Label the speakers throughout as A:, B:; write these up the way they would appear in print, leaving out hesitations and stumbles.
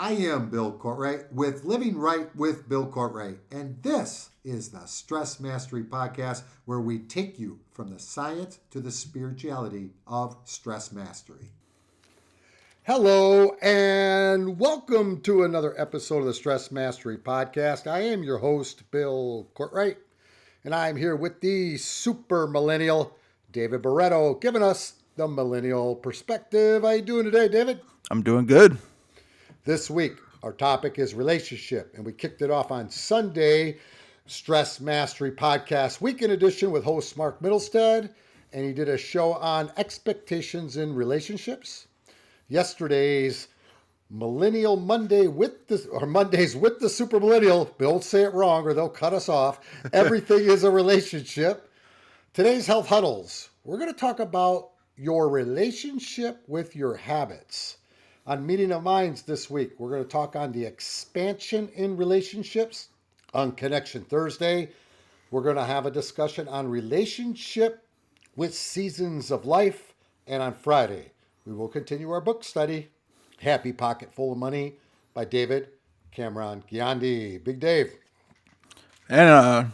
A: I am Bill Courtwright with Living Right with Bill Courtwright, and this is the Stress Mastery Podcast where we take you from the science to the spirituality of stress mastery. Hello, and welcome to another episode of the Stress Mastery Podcast. I am your host, Bill Courtwright, and I'm here with the super millennial, David Barreto, giving us the millennial perspective. How you doing today, David?
B: I'm doing good.
A: This week, our topic is relationship, and we kicked it off on Sunday, Stress Mastery Podcast Weekend Edition with host Mark Middlestead, and he did a show on expectations in relationships. Yesterday's Millennial Monday Mondays with the Super Millennial, don't say it wrong or they'll cut us off. Everything is a relationship. Today's Health Huddles, we're going to talk about your relationship with your habits. On Meeting of Minds this week, we're going to talk on the expansion in relationships. On Connection Thursday, we're going to have a discussion on relationship with seasons of life. And on Friday, we will continue our book study, Happy Pocket Full of Money by David Cameron Ghiandi. Big Dave.
B: And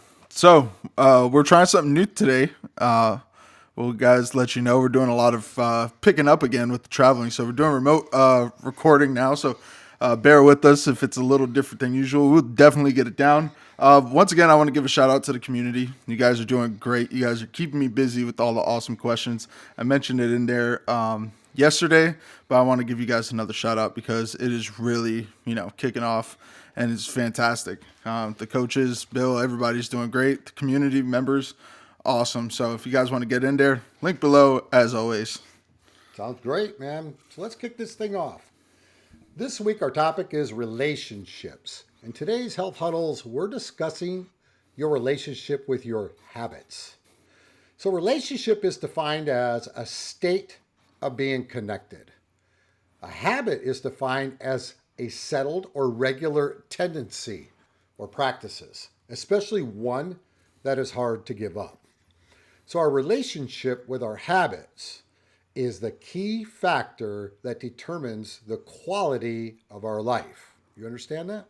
B: we're trying something new today. We'll guys let you know we're doing a lot of picking up again with the traveling. So we're doing remote recording now. So bear with us if it's a little different than usual. We'll definitely get it down. Once again, I want to give a shout out to the community. You guys are doing great. You guys are keeping me busy with all the awesome questions. I mentioned it in there yesterday, but I want to give you guys another shout out because it is really, kicking off and it's fantastic. The coaches, Bill, everybody's doing great. The community members, awesome. So if you guys want to get in there, link below as always.
A: Sounds great, man. So let's kick this thing off. This week, our topic is relationships. In today's Health Huddles, we're discussing your relationship with your habits. So relationship is defined as a state of being connected. A habit is defined as a settled or regular tendency or practices, especially one that is hard to give up. So our relationship with our habits is the key factor that determines the quality of our life. You understand that?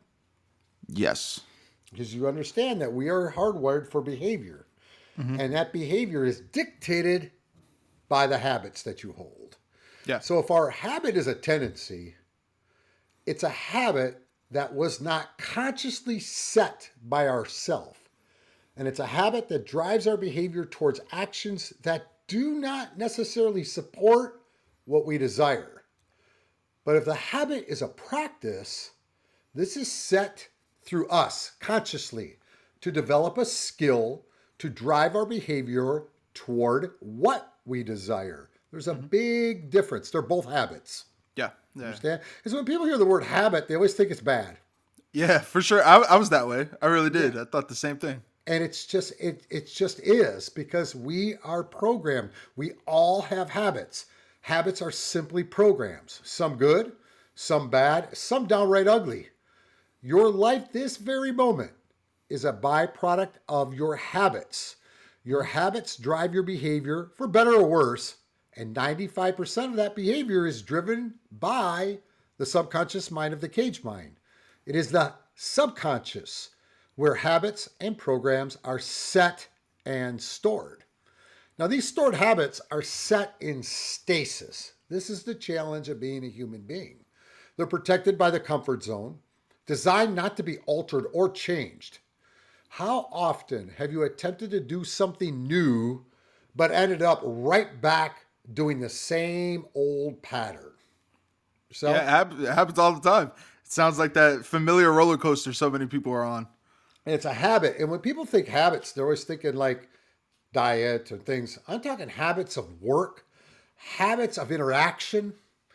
B: Yes.
A: Because you understand that we are hardwired for behavior. Mm-hmm. And that behavior is dictated by the habits that you hold.
B: Yeah.
A: So if our habit is a tendency, it's a habit that was not consciously set by ourselves. And it's a habit that drives our behavior towards actions that do not necessarily support what we desire. But if the habit is a practice, this is set through us consciously to develop a skill to drive our behavior toward what we desire. There's a big difference. They're both habits.
B: Yeah.
A: Understand? Because when people hear the word habit, they always think it's bad.
B: Yeah, for sure. I was that way. I really did. Yeah. I thought the same thing.
A: And it just is because we are programmed. We all have habits. Habits are simply programs. Some good, some bad, some downright ugly. Your life this very moment is a byproduct of your habits. Your habits drive your behavior for better or worse. And 95% of that behavior is driven by the subconscious mind of the cage mind. It is the subconscious where habits and programs are set and stored. Now, these stored habits are set in stasis. This is the challenge of being a human being. They're protected by the comfort zone, designed not to be altered or changed. How often have you attempted to do something new, but ended up right back doing the same old pattern?
B: So, yeah, it happens all the time. It sounds like that familiar roller coaster so many people are on.
A: It's a habit. And when people think habits, they're always thinking like diet and things. I'm talking habits of work, habits of interaction,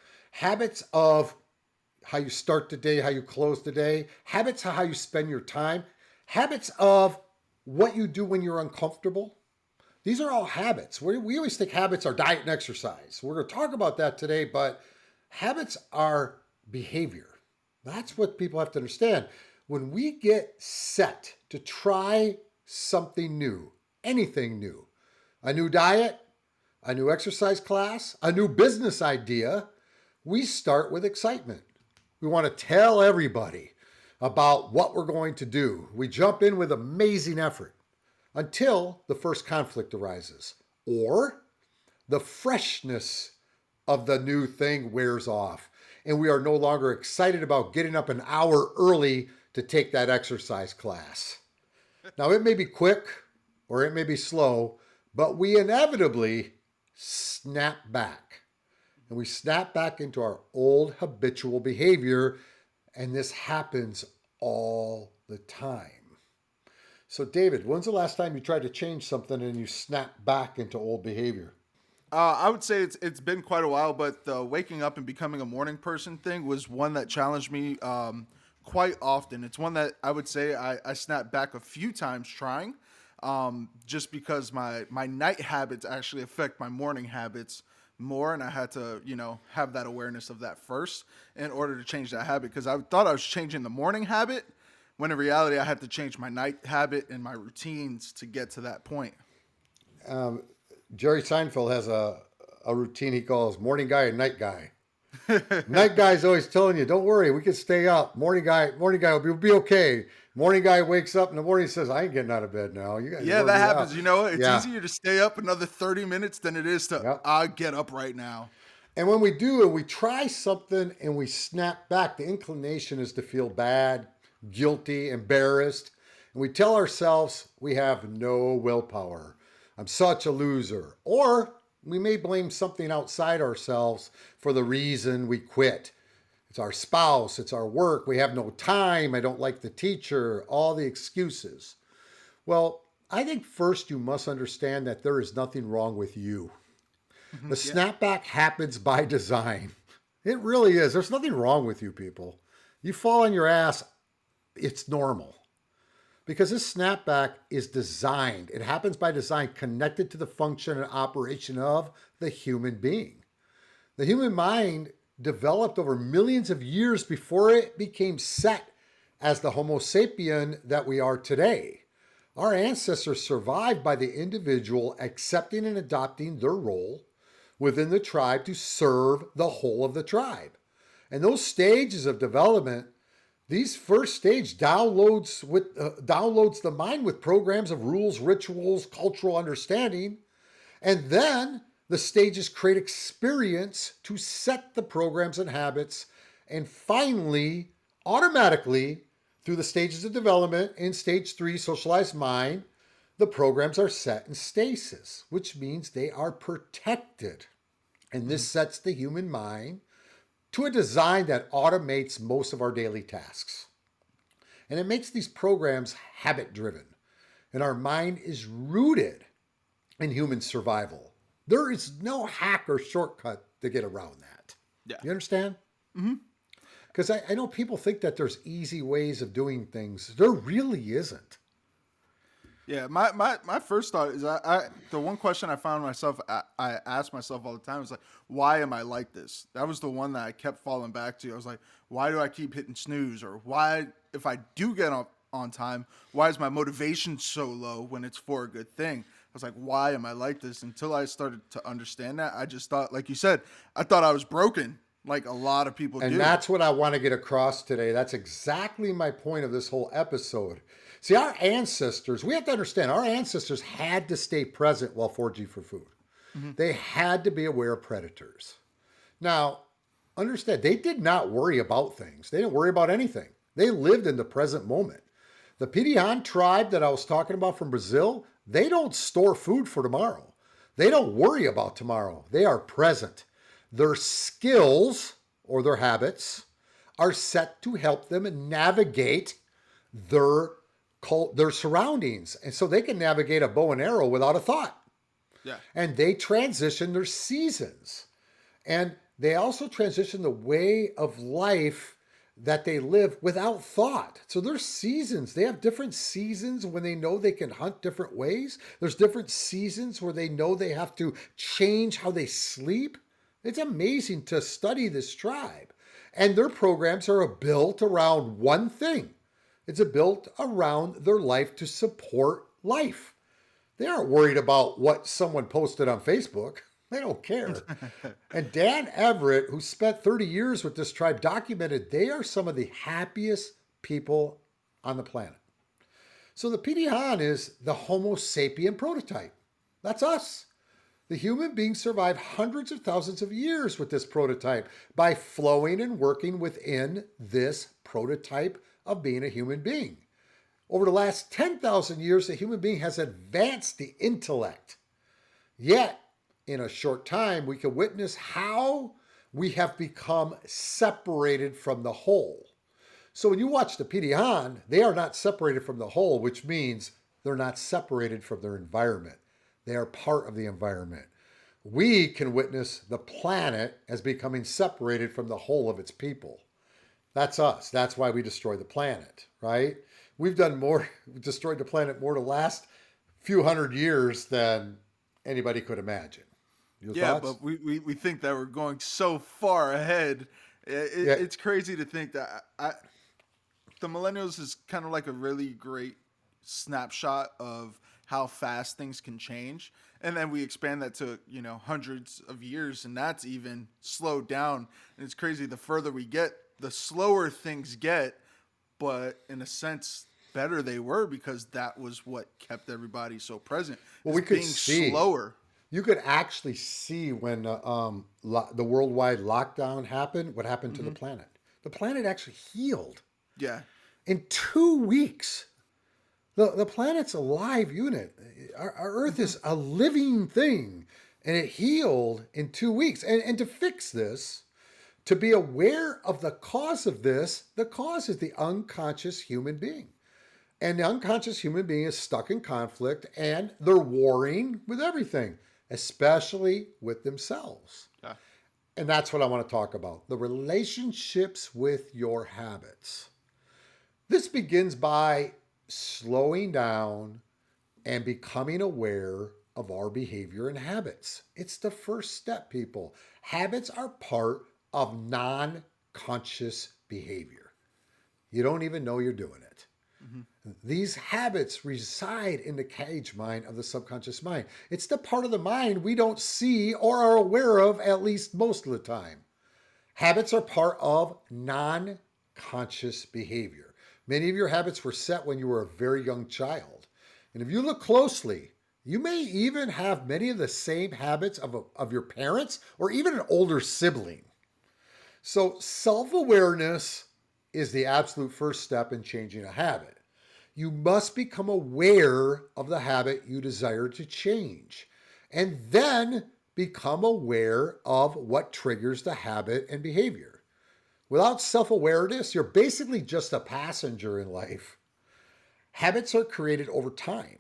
A: habits of how you start the day, how you close the day, habits of how you spend your time, habits of what you do when you're uncomfortable. These are all habits. We always think habits are diet and exercise. We're going to talk about that today, but habits are behavior. That's what people have to understand. When we get set to try something new, anything new, a new diet, a new exercise class, a new business idea, we start with excitement. We want to tell everybody about what we're going to do. We jump in with amazing effort until the first conflict arises or the freshness of the new thing wears off and we are no longer excited about getting up an hour early to take that exercise class. Now, it may be quick or it may be slow, but we inevitably snap back. And we snap back into our old habitual behavior, and this happens all the time. So, David, when's the last time you tried to change something and you snapped back into old behavior?
B: I would say it's been quite a while, but the waking up and becoming a morning person thing was one that challenged me quite often. It's one that I would say I snapped back a few times trying, just because my night habits actually affect my morning habits more, and I had to have that awareness of that first in order to change that habit, because I thought I was changing the morning habit when in reality I had to change my night habit and my routines to get to that point.
A: Jerry Seinfeld has a routine he calls morning guy and night guy. Night guy's always telling you, don't worry, we can stay up. Morning guy will be okay. Morning guy wakes up in the morning and says, I ain't getting out of bed now. You guys
B: Yeah, that happens.
A: out.
B: It's easier to stay up another 30 minutes than it is to
A: Yep.
B: get up right now.
A: And when we do, we try something and we snap back, the inclination is to feel bad, guilty, embarrassed. And we tell ourselves we have no willpower. I'm such a loser. Or we may blame something outside ourselves for the reason we quit. It's our spouse, it's our work, we have no time, I don't like the teacher, all the excuses. Well, I think first you must understand that there is nothing wrong with you. The snapback happens by design. It really is. There's nothing wrong with you people. You fall on your ass, it's normal. Because this snapback is designed. It happens by design, connected to the function and operation of the human being. The human mind developed over millions of years before it became set as the Homo sapien that we are today. Our ancestors survived by the individual accepting and adopting their role within the tribe to serve the whole of the tribe. And those stages of development, these first stage downloads the mind with programs of rules, rituals, cultural understanding, and then the stages create experience to set the programs and habits, and finally, automatically, through the stages of development in stage 3, socialized mind, the programs are set in stasis, which means they are protected. And this sets the human mind to a design that automates most of our daily tasks. And it makes these programs habit driven. And our mind is rooted in human survival. There is no hack or shortcut to get around that.
B: Yeah.
A: You understand? Because I know people think that there's easy ways of doing things. There really isn't.
B: Yeah, my first thought is the one question I found myself I ask myself all the time is like, why am I like this? That was the one that I kept falling back to. I was like, why do I keep hitting snooze? Or why, if I do get up on time, why is my motivation so low when it's for a good thing? I was like, why am I like this? Until I started to understand that, I just thought, like you said, I thought I was broken, like a lot of people do.
A: And that's what I want to get across today. That's exactly my point of this whole episode. See, our ancestors, we have to understand, our ancestors had to stay present while foraging for food. They had to be aware of predators. Now, understand, they did not worry about things. They didn't worry about anything. They lived in the present moment. The Pidijan tribe that I was talking about from Brazil, they don't store food for tomorrow. They don't worry about tomorrow. They are present. Their skills or their habits are set to help them navigate their surroundings. And so they can navigate a bow and arrow without a thought.
B: Yeah.
A: And they transition their seasons. And they also transition the way of life that they live without thought. So there's seasons. They have different seasons when they know they can hunt different ways. There's different seasons where they know they have to change how they sleep. It's amazing to study this tribe. And their programs are built around one thing. It's built around their life to support life. They aren't worried about what someone posted on Facebook. They don't care. And Dan Everett, who spent 30 years with this tribe, documented they are some of the happiest people on the planet. So the Pitihan is the Homo sapien prototype. That's us. The human being survived hundreds of thousands of years with this prototype by flowing and working within this prototype of being a human being. Over the last 10,000 years, the human being has advanced the intellect. Yet, in a short time, we can witness how we have become separated from the whole. So when you watch the Pitihan, they are not separated from the whole, which means they're not separated from their environment. They are part of the environment. We can witness the planet as becoming separated from the whole of its people. That's us. That's why we destroy the planet, right? We've destroyed the planet more the last few hundred years than anybody could imagine. Your
B: Yeah,
A: thoughts?
B: but we think that we're going so far ahead.
A: Yeah.
B: It's crazy to think that the millennials is kind of like a really great snapshot of how fast things can change, and then we expand that to hundreds of years, and that's even slowed down. And it's crazy, the further we get, the slower things get, but in a sense better they were, because that was what kept everybody so present,
A: Well,
B: is
A: we could
B: being
A: see.
B: slower.
A: You could actually see when the worldwide lockdown happened, what happened to the planet. The planet actually healed
B: Yeah.
A: in 2 weeks. The planet's a live unit. Our Earth is a living thing, and it healed in 2 weeks. And to fix this, to be aware of the cause of this, the cause is the unconscious human being. And the unconscious human being is stuck in conflict, and they're warring with everything, especially with themselves.
B: Yeah.
A: And that's what I want to talk about, the relationships with your habits. This begins by slowing down and becoming aware of our behavior and habits. It's the first step, people. Habits are part of non conscious behavior. You don't even know you're doing it. These habits reside in the cage mind of the subconscious mind. It's the part of the mind we don't see or are aware of, at least most of the time. Habits are part of non conscious behavior. Many of your habits were set when you were a very young child. And if you look closely, you may even have many of the same habits of your parents or even an older sibling. So, self awareness is the absolute first step in changing a habit. You must become aware of the habit you desire to change, and then become aware of what triggers the habit and behavior. Without self awareness, you're basically just a passenger in life. Habits are created over time,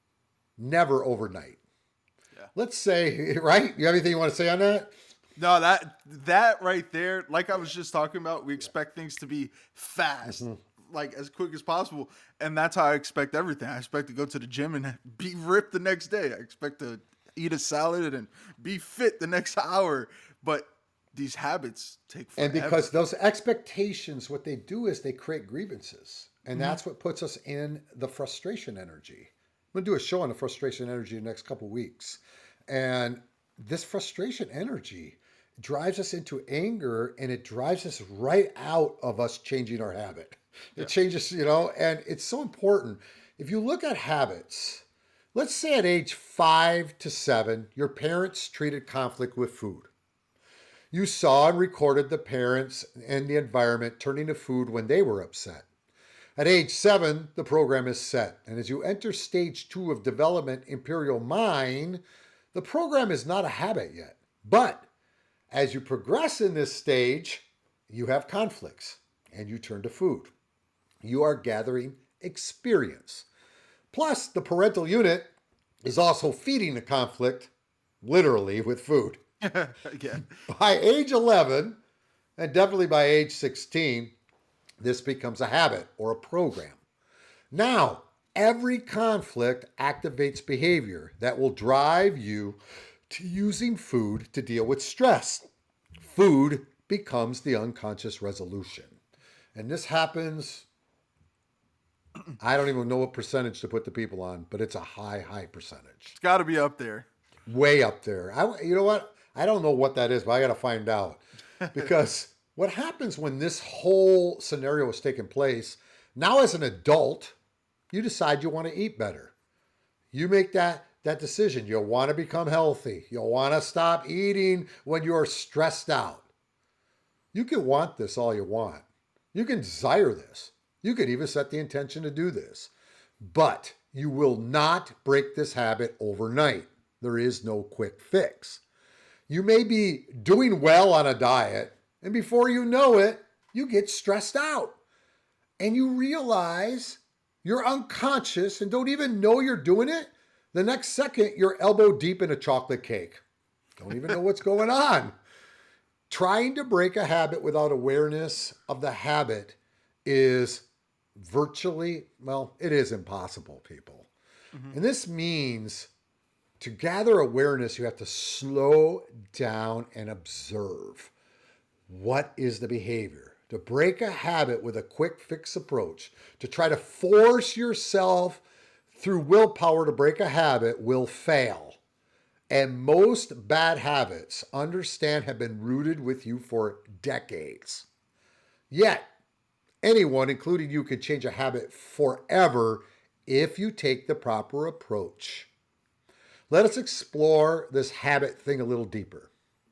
A: never overnight.
B: Yeah.
A: Let's say, right? You have anything you want to say on that?
B: No, that right there, like I was just talking about, we expect things to be fast, like as quick as possible, and that's how I expect everything. I expect to go to the gym and be ripped the next day. I expect to eat a salad and be fit the next hour, but these habits take
A: And because
B: forever.
A: those expectations, what they do is they create grievances. And that's what puts us in the frustration energy. I'm going to do a show on the frustration energy in the next couple of weeks. And this frustration energy drives us into anger, and it drives us right out of us changing our habit. It changes, and it's so important. If you look at habits, let's say at age 5 to 7, your parents treated conflict with food. You saw and recorded the parents and the environment turning to food when they were upset. At age 7, the program is set. And as you enter stage 2 of development, Imperial Mind, the program is not a habit yet. But as you progress in this stage, you have conflicts and you turn to food. You are gathering experience. Plus, the parental unit is also feeding the conflict, literally, with food.
B: Yeah.
A: By age 11, and definitely by age 16, this becomes a habit or a program. Now, every conflict activates behavior that will drive you to using food to deal with stress. Food becomes the unconscious resolution. And this happens, I don't even know what percentage to put the people on, but it's a high, high percentage.
B: It's got to be up there.
A: way up there. You know what? I don't know what that is, but I got to find out. Because what happens when this whole scenario is taking place, now as an adult, you decide you want to eat better. You make that decision. You'll want to become healthy. You'll want to stop eating when you're stressed out. You can want this all you want. You can desire this. You could even set the intention to do this. But you will not break this habit overnight. There is no quick fix. You may be doing well on a diet, and before you know it, you get stressed out. And you realize you're unconscious and don't even know you're doing it. The next second, you're elbow deep in a chocolate cake. Don't even know what's going on. Trying to break a habit without awareness of the habit is virtually, well, it is impossible, people. And this means to gather awareness, you have to slow down and observe. What is the behavior? To break a habit with a quick fix approach, to try to force yourself through willpower to break a habit will fail. And most bad habits, understand, have been rooted with you for decades. Yet, anyone, including you, can change a habit forever if you take the proper approach. Let us explore this habit thing a little deeper.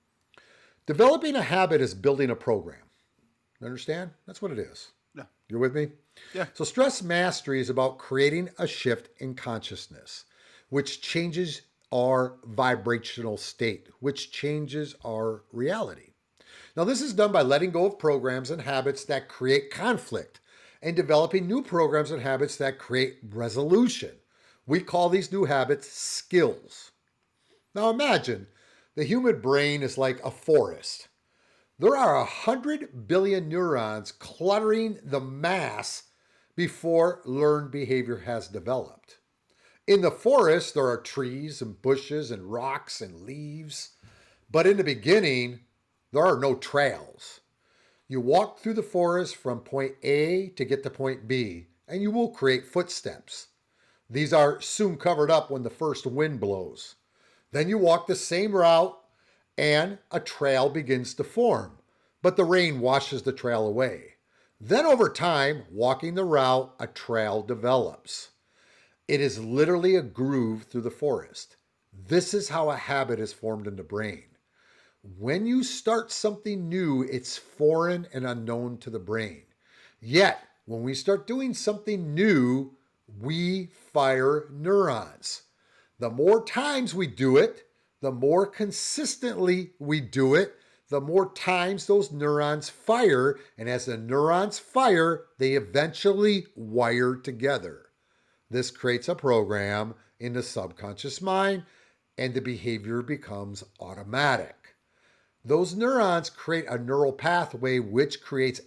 A: Developing a habit is building a program. Understand? That's what it is.
B: Yeah.
A: You're with me?
B: Yeah.
A: So stress mastery is about creating a shift in consciousness, which changes our vibrational state, which changes our reality. Now, this is done by letting go of programs and habits that create conflict and developing new programs and habits that create resolution. We call these new habits skills. Now, imagine the human brain is like a forest. There are 100 billion neurons cluttering the mass before learned behavior has developed. In the forest, there are trees and bushes and rocks and leaves. But in the beginning, there are no trails. You walk through the forest from point A to get to point B, and you will create footsteps. These are soon covered up when the first wind blows. Then you walk the same route and a trail begins to form, but the rain washes the trail away. Then over time, walking the route, a trail develops. It is literally a groove through the forest. This is how a habit is formed in the brain. When you start something new, it's foreign and unknown to the brain. Yet, when we start doing something new, we fire neurons. The more times we do it, the more consistently we do it, the more times those neurons fire. And as the neurons fire, they eventually wire together. This creates a program in the subconscious mind, and the behavior becomes automatic. Those neurons create a neural pathway which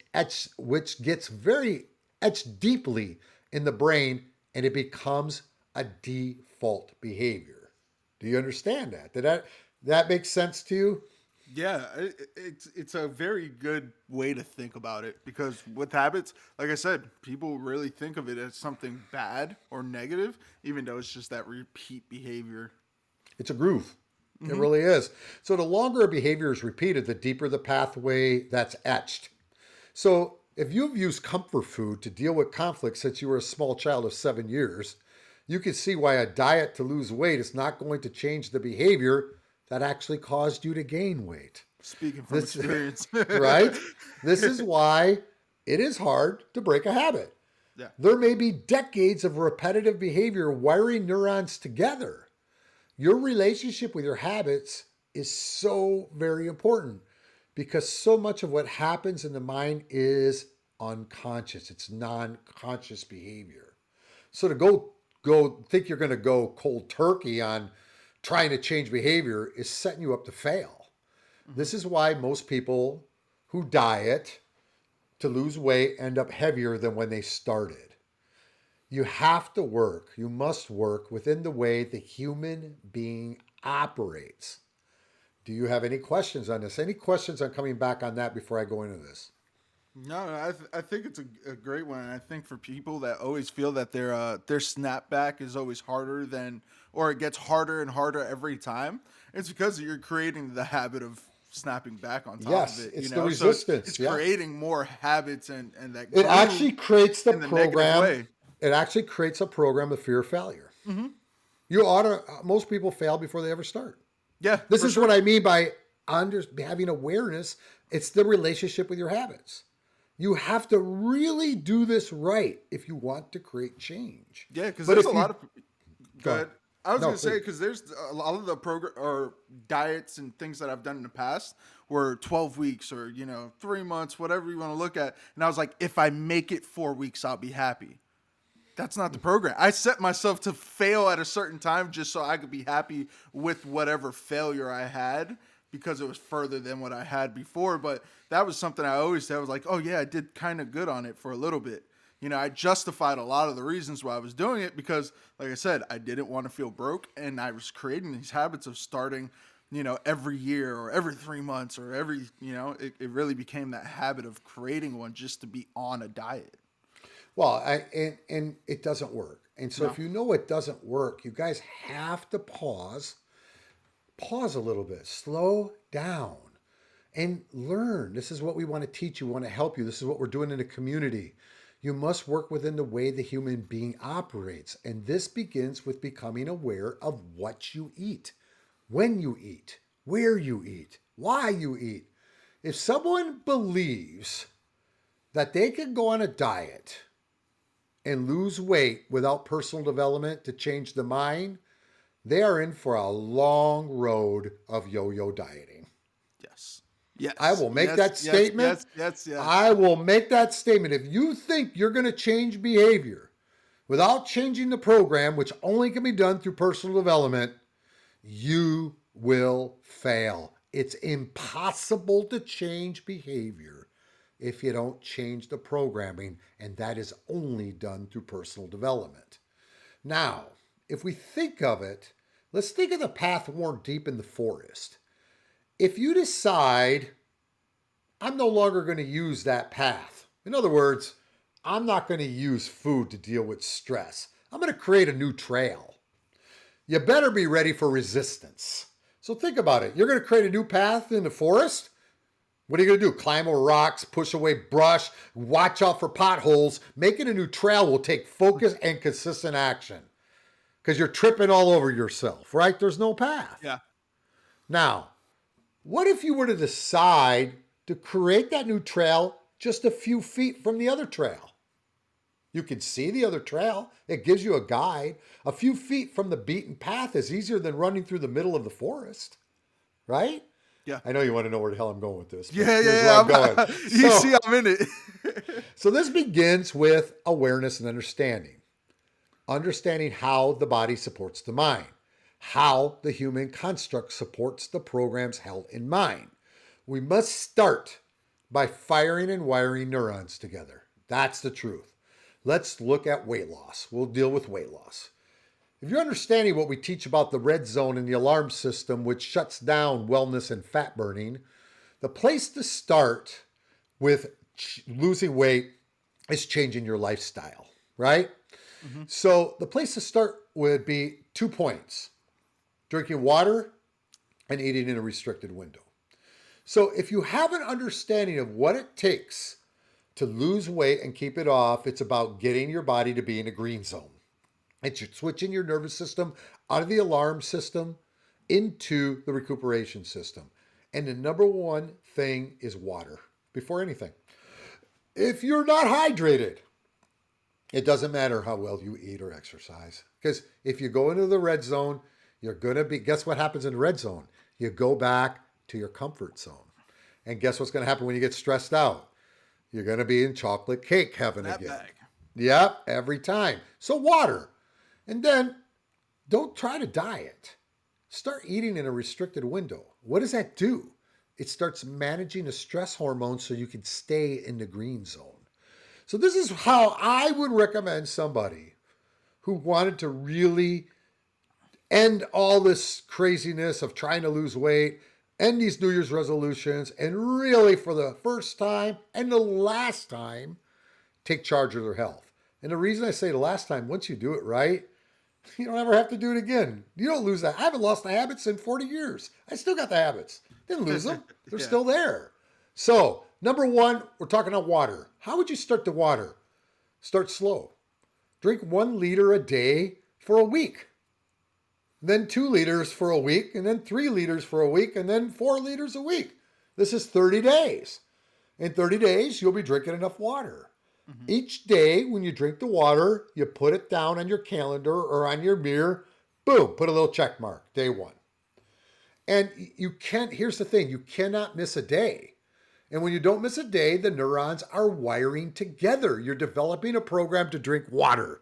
A: gets very etched deeply in the brain, and it becomes a default behavior. Do you understand that? Did that make sense to you?
B: Yeah, it's a very good way to think about it because with habits, like I said, people really think of it as something bad or negative, even though it's just that repeat behavior.
A: It's a groove. It really is. So the longer a behavior is repeated, the deeper the pathway that's etched. So if you've used comfort food to deal with conflict since you were a small child of 7 years, you can see why a diet to lose weight is not going to change the behavior that actually caused you to gain weight.
B: Speaking from experience.
A: Right? This is why it is hard to break a habit.
B: Yeah.
A: There may be decades of repetitive behavior wiring neurons together. Your relationship with your habits is so very important because so much of what happens in the mind is unconscious. It's non-conscious behavior. So to go think you're going to go cold turkey on trying to change behavior is setting you up to fail. This is why most people who diet to lose weight end up heavier than when they started. You have to work, you must work within the way the human being operates. Do you have any questions on this? Any questions on coming back on that before I go into this?
B: No, I think it's a great one. And I think for people that always feel that their snapback is always harder than, or it gets harder and harder every time, it's because you're creating the habit of snapping back on top of
A: Yes,
B: it.
A: it's the
B: So
A: resistance.
B: it's
A: Yeah.
B: creating more habits and that
A: It
B: groove
A: actually creates the
B: in the negative
A: program.
B: way.
A: It actually creates a program of fear of failure.
B: Hmm.
A: You ought to, most people fail before they ever start.
B: Yeah,
A: This
B: for
A: is what
B: sure.
A: I mean by having awareness. It's the relationship with your habits. You have to really do this right if you want to create change.
B: Yeah, because
A: But
B: there's a
A: if
B: lot
A: you
B: of. Go
A: go ahead.
B: ahead. I was
A: No,
B: gonna say
A: please.
B: because there's a lot of the program or diets and things that I've done in the past were 12 weeks or 3 months, whatever you want to look at, and I was like, if I make it 4 weeks, I'll be happy. That's not the program. I set myself to fail at a certain time just so I could be happy with whatever failure I had because it was further than what I had before. But that was something I always said. I was like, oh, yeah, I did kind of good on it for a little bit. I justified a lot of the reasons why I was doing it because, like I said, I didn't want to feel broke. And I was creating these habits of starting, every year or every 3 months or it really became that habit of creating one just to be on a diet.
A: Well, and it doesn't work. And so
B: No.
A: if you know it doesn't work, you guys have to pause a little bit, slow down, and learn. This is what we want to teach you, we want to help you. This is what we're doing in the community. You must work within the way the human being operates. And this begins with becoming aware of what you eat, when you eat, where you eat, why you eat. If someone believes that they can go on a diet and lose weight without personal development to change the mind, they are in for a long road of yo yo dieting.
B: Yes.
A: I
B: Yes.
A: will make
B: Yes.
A: that
B: Yes.
A: statement.
B: Yes. Yes. Yes.
A: I will make that statement. If you think you're going to change behavior without changing the program, which only can be done through personal development, you will fail. It's impossible to change behavior if you don't change the programming, and that is only done through personal development. Now, if we think of it, let's think of the path worn deep in the forest. If you decide, I'm no longer going to use that path, in other words, I'm not going to use food to deal with stress, I'm going to create a new trail. You better be ready for resistance. So think about it. You're going to create a new path in the forest. What are you going to do? Climb over rocks, push away brush, watch out for potholes. Making a new trail will take focus and consistent action because you're tripping all over yourself, right? There's no path.
B: Yeah.
A: Now, what if you were to decide to create that new trail just a few feet from the other trail? You can see the other trail. It gives you a guide. A few feet from the beaten path is easier than running through the middle of the forest, right?
B: Yeah.
A: I know you want to know where the hell I'm going with this, but
B: Yeah.
A: here's where
B: Yeah.
A: I'm going.
B: You
A: So,
B: see, I'm in it.
A: so this begins with awareness and understanding. Understanding how the body supports the mind, how the human construct supports the programs held in mind. We must start by firing and wiring neurons together. That's the truth. Let's look at weight loss. We'll deal with weight loss. If you're understanding what we teach about the red zone and the alarm system, which shuts down wellness and fat burning, the place to start with losing weight is changing your lifestyle, right?
B: Hmm.
A: So the place to start would be 2 points: drinking water and eating in a restricted window. So if you have an understanding of what it takes to lose weight and keep it off, it's about getting your body to be in a green zone. It's switching your nervous system out of the alarm system into the recuperation system. And the number one thing is water before anything. If you're not hydrated, it doesn't matter how well you eat or exercise. Because if you go into the red zone, you're going to be, guess what happens in the red zone? You go back to your comfort zone. And guess what's going to happen when you get stressed out? You're going to be in chocolate cake heaven
B: That
A: again.
B: bag.
A: Yep, every time. So, water. And then don't try to diet. Start eating in a restricted window. What does that do? It starts managing the stress hormones so you can stay in the green zone. So, this is how I would recommend somebody who wanted to really end all this craziness of trying to lose weight. end these New Year's resolutions and really, for the first time and the last time, take charge of their health. And the reason I say the last time, once you do it right, you don't ever have to do it again. You don't lose that. I haven't lost the habits in 40 years. I still got the habits. Didn't lose them. They're
B: Yeah.
A: still there. So, number one, we're talking about water. How would you start the water? Start slow. Drink 1 liter a day for a week. Then 2 liters for a week, and then 3 liters for a week, and then 4 liters a week. This is 30 days. In 30 days, you'll be drinking enough water. Each day, when you drink the water, you put it down on your calendar or on your mirror. Boom, put a little check mark, day 1. And you can't, here's the thing, you cannot miss a day. And when you don't miss a day, the neurons are wiring together. You're developing a program to drink water.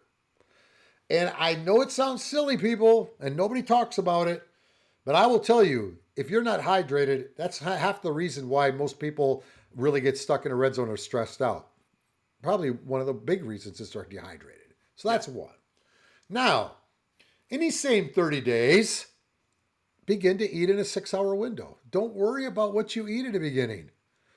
A: And I know it sounds silly, people, and nobody talks about it, but I will tell you, if you're not hydrated, that's half the reason why most people really get stuck in a red zone or stressed out. Probably one of the big reasons is they're dehydrated. So that's one. Now, in these same 30 days, begin to eat in a 6-hour window. Don't worry about what you eat in the beginning,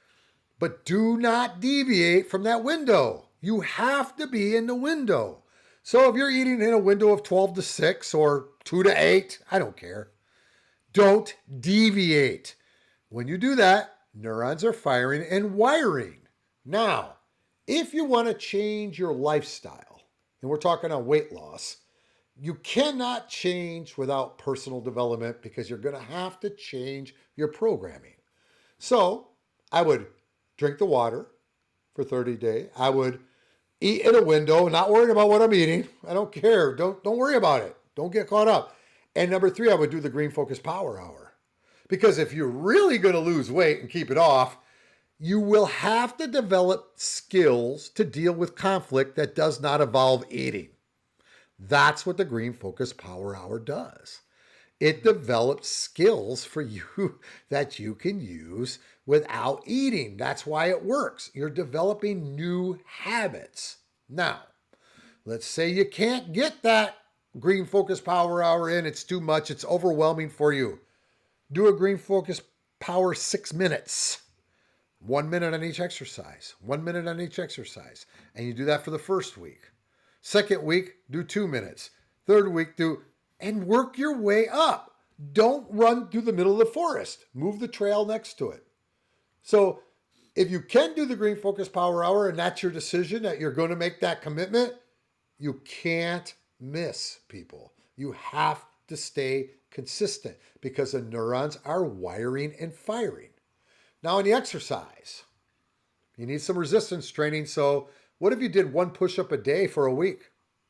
A: but do not deviate from that window. You have to be in the window. So if you're eating in a window of 12 to 6 or 2 to 8, I don't care. Don't deviate. When you do that, neurons are firing and wiring. Now, if you want to change your lifestyle, and we're talking on weight loss, you cannot change without personal development because you're going to have to change your programming. So I would drink the water for 30 days. I would eat in a window, not worrying about what I'm eating. I don't care. Don't worry about it. Don't get caught up. And number 3, I would do the Green Focus Power Hour. Because if you're really going to lose weight and keep it off, you will have to develop skills to deal with conflict that does not involve eating. That's what the Green Focus Power Hour does. It develops skills for you that you can use without eating. That's why it works. You're developing new habits. Now, let's say you can't get that Green Focus Power Hour in. It's too much. It's overwhelming for you. Do a Green Focus Power 6 minutes. 1 minute on each exercise. 1 minute on each exercise. And you do that for the first week. Second week, do 2 minutes. Third week, and work your way up. Don't run through the middle of the forest. Move the trail next to it. So if you can do the Green Focus Power Hour and that's your decision that you're going to make that commitment, you can't miss, people. You have to stay consistent because the neurons are wiring and firing. Now in the exercise, you need some resistance training. So what if you did 1 push-up a day for a week?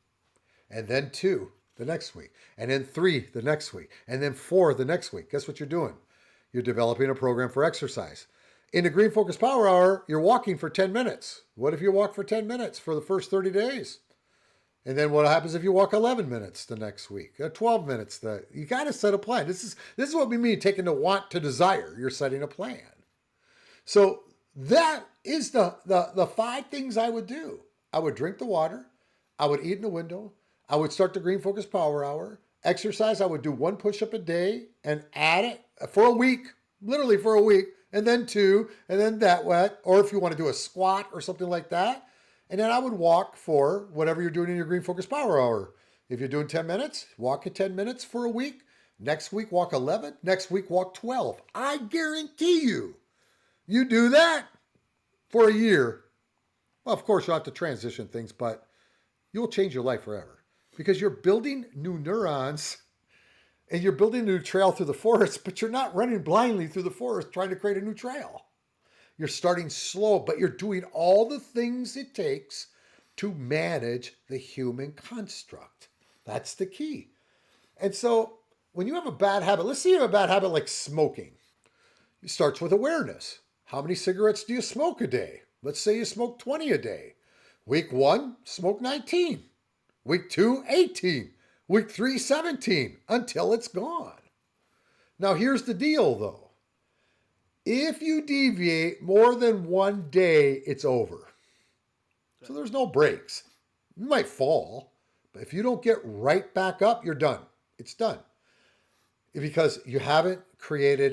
A: And then 2 the next week, and then 3 the next week, and then 4 the next week. Guess what you're doing? You're developing a program for exercise. In the Green Focus Power Hour, you're walking for 10 minutes. What if you walk for 10 minutes for the first 30 days? And then what happens if you walk 11 minutes the next week? 12 minutes. You got to set a plan. This is what we mean taking the want to desire. You're setting a plan. So that is the 5 things I would do. I would drink the water. I would eat in the window. I would start the Green Focus Power Hour. Exercise, I would do 1 push-up a day and add it for a week, literally for a week, and then 2, and then that wet. Or if you want to do a squat or something like that. And then I would walk for whatever you're doing in your Green Focus Power Hour. If you're doing 10 minutes, walk at 10 minutes for a week. Next week, walk 11. Next week, walk 12. I guarantee you do that for a year. Well, of course, you'll have to transition things, but you'll change your life forever. Because you're building new neurons and you're building a new trail through the forest, but you're not running blindly through the forest trying to create a new trail. You're starting slow, but you're doing all the things it takes to manage the human construct. That's the key. And so when you have a bad habit, let's say you have a bad habit like smoking. It starts with awareness. How many cigarettes do you smoke a day? Let's say you smoke 20 a day. Week 1, smoke 19. Week 2, 18. Week 3, 17, until it's gone. Now here's the deal though. If you deviate more than 1 day, it's over. So there's no breaks. You might fall, but if you don't get right back up, you're done. It's done. Because you haven't created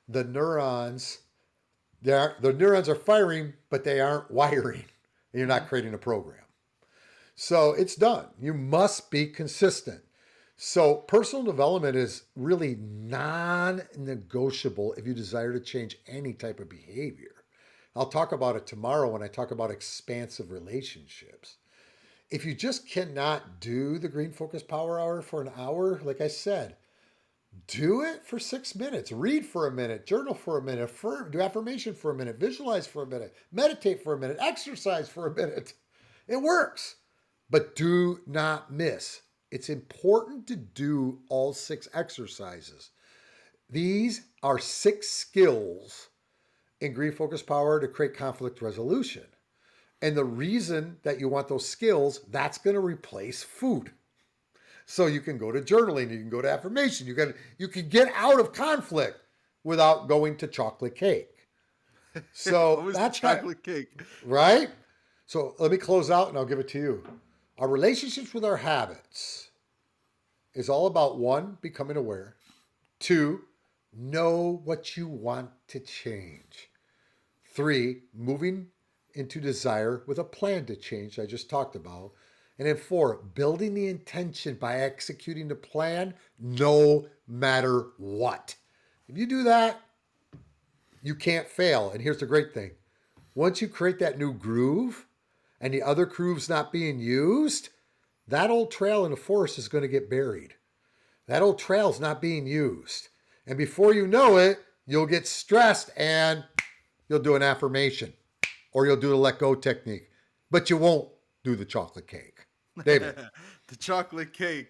A: the neurons, the neurons are firing, but they aren't wiring. And you're not creating a program. So it's done. You must be consistent. So personal development is really non-negotiable if you desire to change any type of behavior. I'll talk about it tomorrow when I talk about expansive relationships. If you just cannot do the Green Focus Power Hour for an hour, like I said, do it for 6 minutes. Read for a minute, journal for a minute, do affirmation for a minute, visualize for a minute, meditate for a minute, exercise for a minute. It works. But do not miss. It's important to do all 6 exercises. These are 6 skills in Green Focus Power to create conflict resolution. And the reason that you want those skills, that's going to replace food. So you can go to journaling, you can go to affirmation, you can get out of conflict without going to chocolate cake. So
B: What was the
A: that's
B: chocolate cake?
A: right? So let me close out and I'll give it to you. Our relationships with our habits is all about 1, becoming aware. 2, know what you want to change. 3, moving into desire with a plan to change, I just talked about. And then 4, building the intention by executing the plan no matter what. If you do that, you can't fail. And here's the great thing. Once you create that new groove and the other groove's not being used, that old trail in the forest is going to get buried. That old trail's not being used. And before you know it, you'll get stressed and you'll do an affirmation or you'll do the let go technique, but you won't do the chocolate cake. David.
B: The chocolate cake.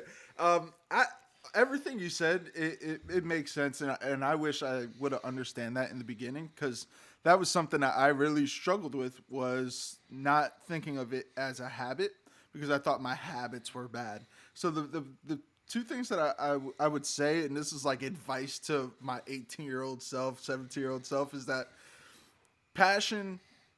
B: I everything you said, it makes sense, and I wish I would have understand that in the beginning, because that was something that I really struggled with, was not thinking of it as a habit, because I thought my habits were bad. So the 2 things that I would say, and this is like advice to my 18-year-old self, 17-year-old self, is that passion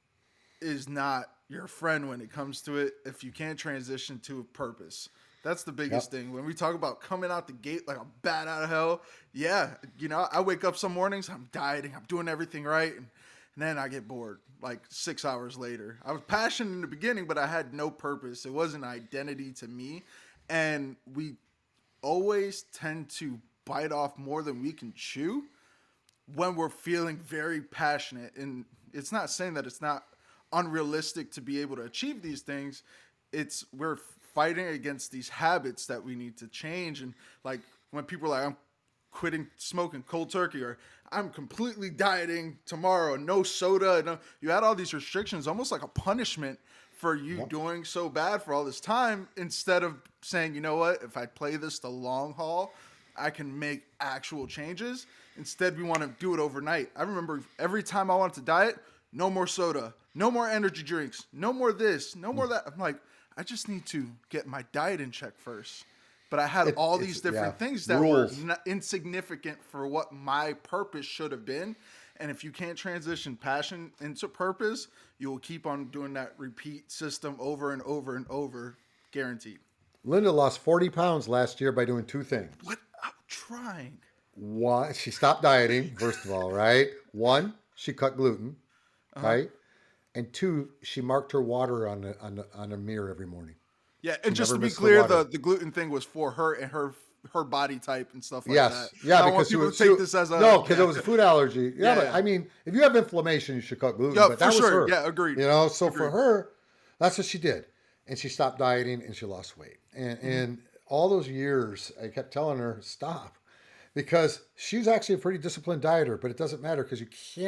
B: is not your friend when it comes to it if you can't transition to a purpose. That's the biggest
A: Yep.
B: thing. When we talk about coming out the gate like a bat out of hell, yeah, I wake up some mornings, I'm dieting, I'm doing everything right, and then I get bored like 6 hours later. I was passionate in the beginning, but I had no purpose. It wasn't an identity to me. And we always tend to bite off more than we can chew when we're feeling very passionate. And it's not saying that it's not unrealistic to be able to achieve these things. It's we're fighting against these habits that we need to change. And like when people are like, I'm quitting smoking cold turkey, or I'm completely dieting tomorrow, no soda, no, you had all these restrictions, almost like a punishment for you
A: Yep.
B: doing so bad for all this time, instead of saying, you know what, if I play this the long haul, I can make actual changes. Instead, we want to do it overnight. I remember every time I wanted to diet, no more soda, no more energy drinks, no more this, no more that. I'm like, I just need to get my diet in check first. But I had all
A: It's
B: these
A: yeah.
B: different things that were
A: Rules.
B: insignificant for what my purpose should have been. And if you can't transition passion into purpose, you will keep on doing that repeat system over and over and over, guaranteed.
A: Linda lost 40 pounds last year by doing 2 things.
B: Without trying.
A: One, she stopped dieting, first of all, right? 1, she cut gluten,
B: Uh huh.
A: right? And 2, she marked her water on a mirror every morning.
B: Yeah,
A: She
B: and just
A: never
B: to be
A: missed the
B: clear,
A: water.
B: the gluten thing was for her and her body type and stuff like that.
A: Yes, yeah,
B: I don't want
A: because
B: people to take this as a
A: no, because it was a food allergy. Yeah,
B: yeah,
A: but
B: yeah,
A: I mean, if you have inflammation, you should cut gluten.
B: yeah,
A: But
B: for
A: that was
B: sure.
A: her,
B: Yeah, agreed,
A: So for
B: agreed.
A: her, that's what she did, and she stopped dieting and she lost weight.
B: Hmm.
A: And all those years, I kept telling her stop, because she's actually a pretty disciplined dieter. But it doesn't matter because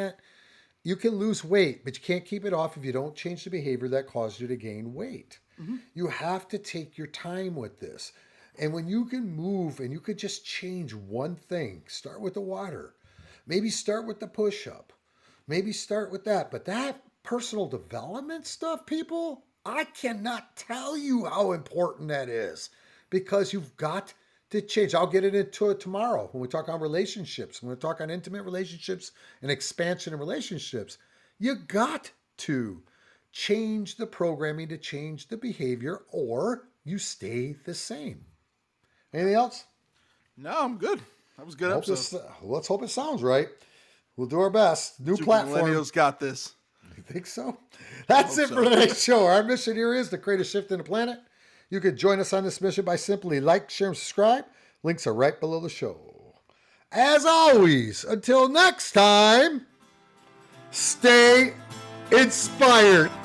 A: you can lose weight, but you can't keep it off if you don't change the behavior that caused you to gain weight.
B: Hmm.
A: You have to take your time with this. And when you can move and you could just change one thing, start with the water, maybe start with the push up, maybe start with that. But that personal development stuff, people, I cannot tell you how important that is, because you've got to change. I'll get into it tomorrow when we talk on relationships, when we talk on intimate relationships and expansion in relationships. You got to change the programming to change the behavior, or you stay the same. Anything else?
B: No, I'm good. That was a good episode.
A: Let's hope it sounds right. We'll do our best. New
B: Super
A: platform.
B: Millennials got this.
A: You think so? That's it for today's show. Our mission here is to create a shift in the planet. You can join us on this mission by simply like, share, and subscribe. Links are right below the show. As always, until next time, stay inspired.